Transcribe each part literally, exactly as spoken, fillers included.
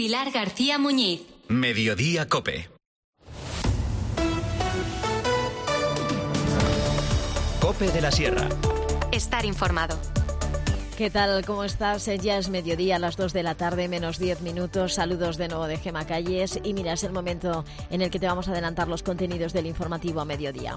Pilar García Muñiz. Mediodía COPE. COPE de la Sierra. Estar informado. ¿Qué tal? ¿Cómo estás? Ya es mediodía, a las dos de la tarde, menos diez minutos. Saludos de nuevo de Gema Calles. Y mira, es el momento en el que te vamos a adelantar los contenidos del informativo a mediodía.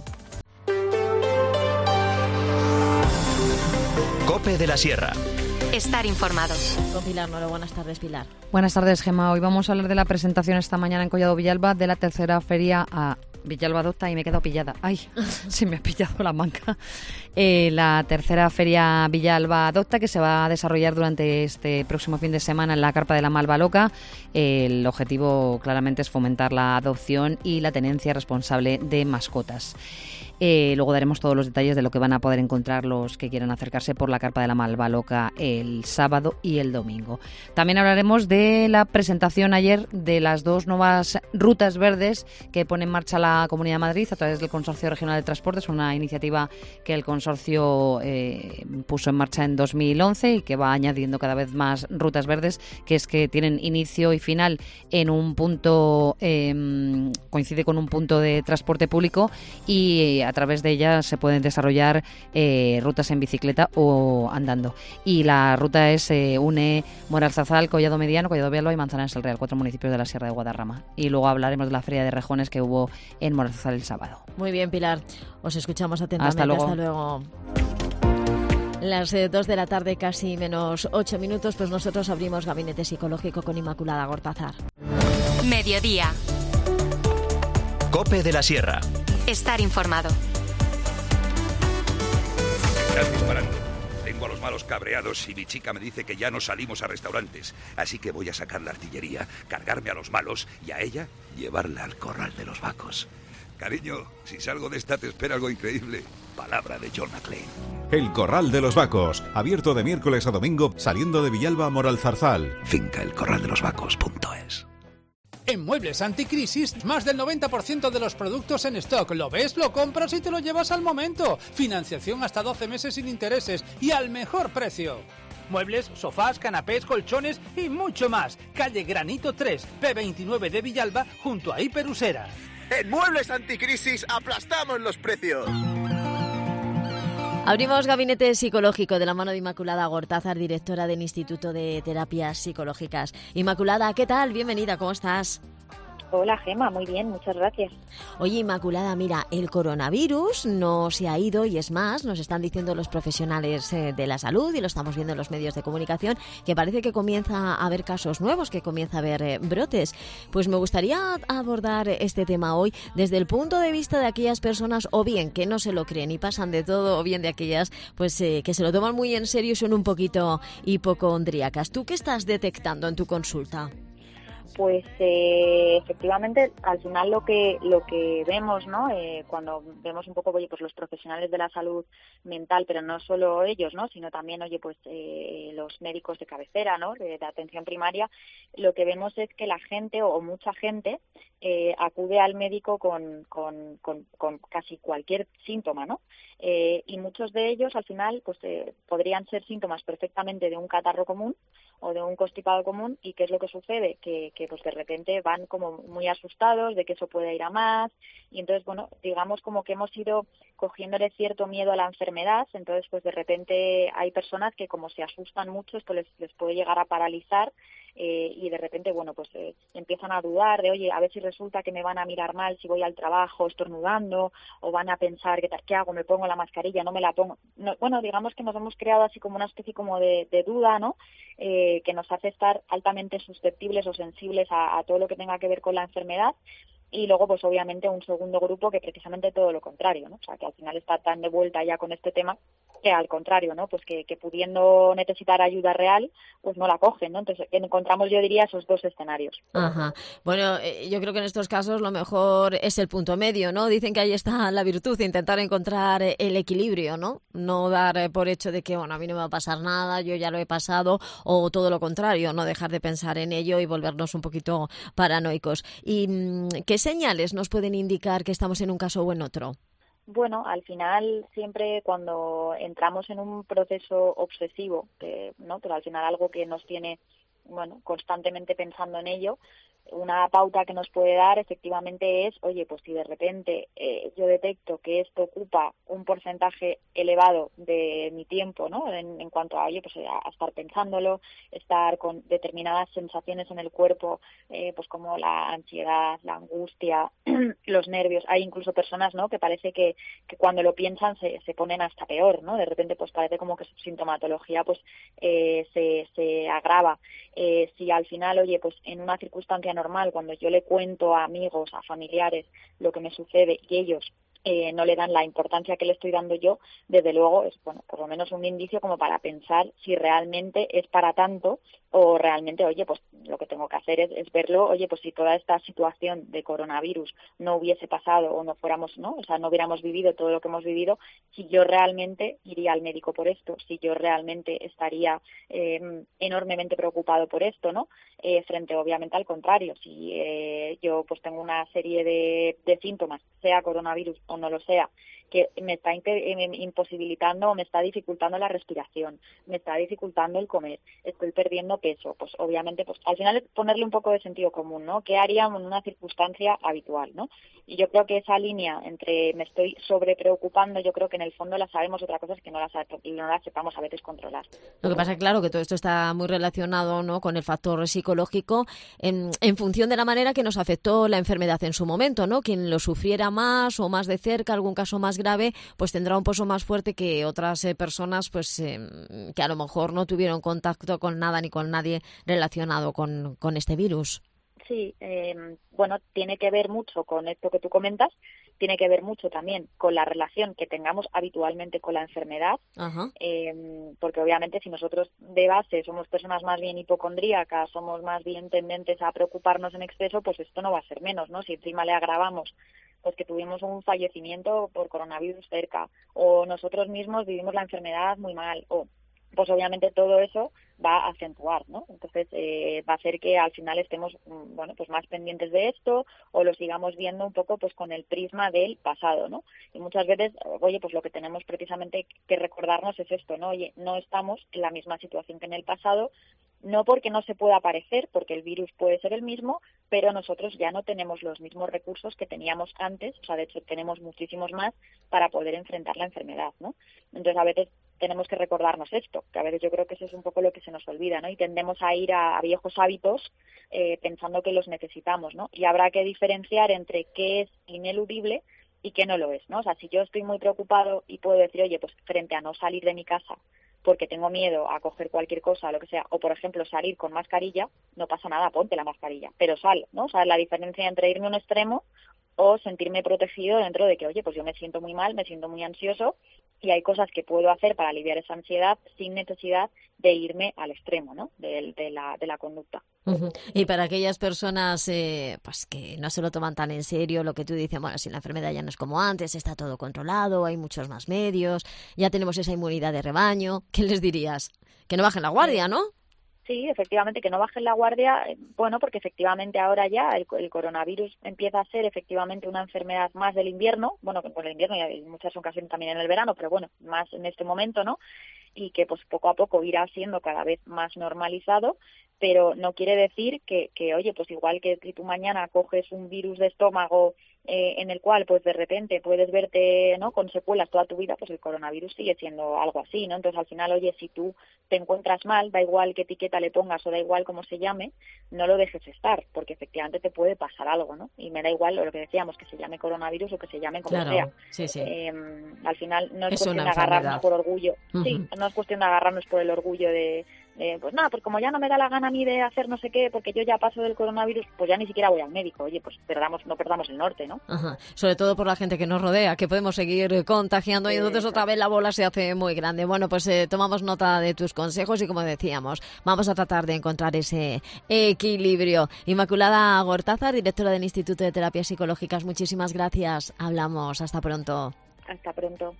COPE de la Sierra. Estar informado. Con Pilar Noro. Buenas tardes, Pilar. Buenas tardes, Gema. Hoy vamos a hablar de la presentación esta mañana en Collado Villalba de la tercera feria a Villalba Adopta, y me he quedado pillada. ¡Ay! Se me ha pillado la manga. Eh, la tercera feria Villalba Adopta, que se va a desarrollar durante este próximo fin de semana en la Carpa de la Malva Loca. Eh, el objetivo claramente es fomentar la adopción y la tenencia responsable de mascotas. Eh, luego daremos todos los detalles de lo que van a poder encontrar los que quieran acercarse por la Carpa de la Malva Loca el sábado y el domingo. También hablaremos de la presentación ayer de las dos nuevas rutas verdes que pone en marcha la Comunidad de Madrid a través del Consorcio Regional de Transportes, una iniciativa que el consorcio eh, puso en marcha en dos mil once y que va añadiendo cada vez más rutas verdes, que es que tienen inicio y final en un punto, eh, coincide con un punto de transporte público, y a través de ellas se pueden desarrollar eh, rutas en bicicleta o andando. Y la ruta es eh, une Moralzarzal, Collado Mediano, Collado Villalba y Manzanares del Real, cuatro municipios de la Sierra de Guadarrama. Y luego hablaremos de la Feria de Rejones que hubo en Moralzarzal el sábado. Muy bien, Pilar. Os escuchamos atentamente. Hasta luego. Hasta luego. Las eh, dos de la tarde, casi menos ocho minutos, pues nosotros abrimos Gabinete Psicológico con Inmaculada Gortázar. Mediodía. COPE de la Sierra. Estar informado. Estás disparando. Tengo a los malos cabreados y mi chica me dice que ya no salimos a restaurantes. Así que voy a sacar la artillería, cargarme a los malos y a ella llevarla al corral de los vacos. Cariño, si salgo de esta te espera algo increíble. Palabra de John McClane. El Corral de los Vacos, abierto de miércoles a domingo, saliendo de Villalba a Moralzarzal. Finca el corral de los vacos punto es. En Muebles Anticrisis, más del noventa por ciento de los productos en stock. Lo ves, lo compras y te lo llevas al momento. Financiación hasta doce meses sin intereses y al mejor precio. Muebles, sofás, canapés, colchones y mucho más. Calle Granito tres, P veintinueve de Villalba, junto a Hiperusera. En Muebles Anticrisis aplastamos los precios. Abrimos Gabinete Psicológico de la mano de Inmaculada Gortázar, directora del Instituto de Terapias Psicológicas. Inmaculada, ¿qué tal? Bienvenida, ¿cómo estás? Hola, Gema, muy bien, muchas gracias. Oye, Inmaculada, mira, el coronavirus no se ha ido, y es más, nos están diciendo los profesionales eh, de la salud, y lo estamos viendo en los medios de comunicación, que parece que comienza a haber casos nuevos, que comienza a haber eh, brotes. Pues me gustaría abordar este tema hoy desde el punto de vista de aquellas personas, o bien que no se lo creen y pasan de todo, o bien de aquellas pues eh, que se lo toman muy en serio y son un poquito hipocondríacas. ¿Tú qué estás detectando en tu consulta? Pues eh, efectivamente, al final lo que lo que vemos, ¿no? Eh, cuando vemos un poco, oye, pues los profesionales de la salud mental, pero no solo ellos, ¿no? Sino también, oye, pues eh, los médicos de cabecera, ¿no? De, de atención primaria, lo que vemos es que la gente o, o mucha gente eh, acude al médico con, con, con, con casi cualquier síntoma, ¿no? Eh, y muchos de ellos, al final, pues eh, podrían ser síntomas perfectamente de un catarro común o de un constipado común. ¿Y qué es lo que sucede? Que, que pues de repente van como muy asustados de que eso pueda ir a más, y entonces, bueno, digamos como que hemos ido cogiéndole cierto miedo a la enfermedad. Entonces, pues de repente hay personas que, como se asustan mucho, esto les, les puede llegar a paralizar. Eh, y de repente, bueno, pues eh, empiezan a dudar de, oye, a ver si resulta que me van a mirar mal si voy al trabajo estornudando, o van a pensar, ¿qué, ¿qué hago? ¿Me pongo la mascarilla? ¿No me la pongo? No, bueno, digamos que nos hemos creado así como una especie como de, de duda, ¿no? Eh, que nos hace estar altamente susceptibles o sensibles a, a todo lo que tenga que ver con la enfermedad. Y luego, pues obviamente, un segundo grupo que precisamente todo lo contrario, ¿no? O sea, que al final está tan de vuelta ya con este tema que al contrario, ¿no? Pues que, que pudiendo necesitar ayuda real, pues no la cogen, ¿no? Entonces encontramos, yo diría, esos dos escenarios. Ajá. Bueno, eh, yo creo que en estos casos lo mejor es el punto medio, ¿no? Dicen que ahí está la virtud, intentar encontrar el equilibrio, ¿no? No dar eh, por hecho de que, bueno, a mí no me va a pasar nada, yo ya lo he pasado, o todo lo contrario, no dejar de pensar en ello y volvernos un poquito paranoicos. ¿Y qué señales nos pueden indicar que estamos en un caso o en otro? Bueno, al final siempre cuando entramos en un proceso obsesivo, que, ¿no? Pero al final algo que nos tiene bueno, constantemente pensando en ello. Una pauta que nos puede dar efectivamente es, oye, pues si de repente eh, yo detecto que esto ocupa un porcentaje elevado de mi tiempo, ¿no? En, en cuanto a, oye, pues a, a estar pensándolo, estar con determinadas sensaciones en el cuerpo, eh, pues como la ansiedad, la angustia, los nervios. Hay incluso personas, ¿no? Que parece que, que cuando lo piensan se, se ponen hasta peor, ¿no? De repente pues parece como que su sintomatología pues eh, se, se agrava. Eh, si al final, oye, pues en una circunstancia normal, cuando yo le cuento a amigos, a familiares lo que me sucede y ellos eh, no le dan la importancia que le estoy dando yo, desde luego es, bueno, por lo menos un indicio como para pensar si realmente es para tanto o realmente, oye, pues lo que tengo que hacer es, es verlo, oye, pues si toda esta situación de coronavirus no hubiese pasado o no fuéramos, ¿no? O sea, no hubiéramos vivido todo lo que hemos vivido, si yo realmente iría al médico por esto, si yo realmente estaría eh, enormemente preocupado por esto, ¿no? Eh, frente, obviamente, al contrario, si eh, yo pues tengo una serie de, de síntomas, sea coronavirus o no lo sea, que me está imposibilitando o me está dificultando la respiración, me está dificultando el comer, estoy perdiendo peso, pues obviamente pues al final es ponerle un poco de sentido común, ¿no? ¿Qué haríamos en una circunstancia habitual, ¿no? Y yo creo que esa línea entre me estoy sobrepreocupando, yo creo que en el fondo la sabemos, otra cosa es que no la, no la sepamos a veces controlar. Lo que pasa es claro que todo esto está muy relacionado, ¿no?, con el factor psicológico en, en función de la manera que nos afectó la enfermedad en su momento, ¿no? Quien lo sufriera más o más de cerca, algún caso más grave, pues tendrá un pozo más fuerte que otras eh, personas pues eh, que a lo mejor no tuvieron contacto con nada ni con nadie relacionado con, con este virus. Sí, eh, bueno, tiene que ver mucho con esto que tú comentas, tiene que ver mucho también con la relación que tengamos habitualmente con la enfermedad, eh, porque obviamente si nosotros de base somos personas más bien hipocondríacas, somos más bien tendentes a preocuparnos en exceso, pues esto no va a ser menos, ¿no? Si encima le agravamos pues que tuvimos un fallecimiento por coronavirus cerca, o nosotros mismos vivimos la enfermedad muy mal, o pues obviamente todo eso va a acentuar, ¿no? Entonces eh, va a hacer que al final estemos, bueno, pues más pendientes de esto o lo sigamos viendo un poco pues con el prisma del pasado, ¿no? Y muchas veces, oye, pues lo que tenemos precisamente que recordarnos es esto, ¿no? Oye, no estamos en la misma situación que en el pasado, no porque no se pueda parecer, porque el virus puede ser el mismo, pero nosotros ya no tenemos los mismos recursos que teníamos antes, o sea, de hecho tenemos muchísimos más para poder enfrentar la enfermedad, ¿no? Entonces a veces tenemos que recordarnos esto, que a veces yo creo que eso es un poco lo que se nos olvida, ¿no? Y tendemos a ir a, a viejos hábitos eh, pensando que los necesitamos, ¿no? Y habrá que diferenciar entre qué es ineludible y qué no lo es, ¿no? O sea, si yo estoy muy preocupado y puedo decir, oye, pues frente a no salir de mi casa porque tengo miedo a coger cualquier cosa, lo que sea, o por ejemplo salir con mascarilla, no pasa nada, ponte la mascarilla, pero sal, ¿no? O sea, la diferencia entre irme a un extremo o sentirme protegido dentro de que, oye, pues yo me siento muy mal, me siento muy ansioso y hay cosas que puedo hacer para aliviar esa ansiedad sin necesidad de irme al extremo, ¿no? De, de, la, de la conducta. Uh-huh. Y para aquellas personas eh, pues que no se lo toman tan en serio, lo que tú dices, bueno, si la enfermedad ya no es como antes, está todo controlado, hay muchos más medios, ya tenemos esa inmunidad de rebaño, ¿qué les dirías? Que no bajen la guardia, ¿no? Sí, efectivamente, que no bajen la guardia, bueno, porque efectivamente ahora ya el, el coronavirus empieza a ser efectivamente una enfermedad más del invierno, bueno, con el invierno y en muchas ocasiones también en el verano, pero bueno, más en este momento, ¿no? Y que pues poco a poco irá siendo cada vez más normalizado, pero no quiere decir que, que oye, pues igual que si tú mañana coges un virus de estómago eh, en el cual pues de repente puedes verte, ¿no?, con secuelas toda tu vida, pues el coronavirus sigue siendo algo así, ¿no? Entonces al final, oye, si tú te encuentras mal, da igual qué etiqueta le pongas o da igual cómo se llame, no lo dejes estar, porque efectivamente te puede pasar algo, ¿no? Y me da igual lo que decíamos, que se llame coronavirus o que se llame como claro, sea. Sí, sí. Eh, al final no es, es cuestión de agarrarnos por orgullo. Uh-huh. Sí, no es cuestión de agarrarnos por el orgullo de, de, pues nada, pues como ya no me da la gana a mí de hacer no sé qué, porque yo ya paso del coronavirus, pues ya ni siquiera voy al médico. Oye, pues perdamos, no perdamos el norte, ¿no? Ajá. Sobre todo por la gente que nos rodea, que podemos seguir contagiando y entonces otra vez la bola se hace muy grande. Bueno, pues eh, tomamos nota de tus consejos y como decíamos, vamos a tratar de encontrar ese equilibrio. Inmaculada Gortázar, directora del Instituto de Terapias Psicológicas, muchísimas gracias. Hablamos. Hasta pronto. Hasta pronto.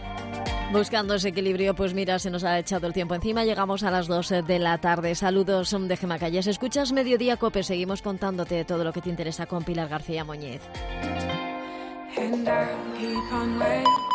Buscando ese equilibrio, pues mira, se nos ha echado el tiempo encima. Llegamos a las dos de la tarde. Saludos de Gemma Calles. Escuchas Mediodía Cope. Seguimos contándote todo lo que te interesa con Pilar García Muñiz. And I keep on waiting.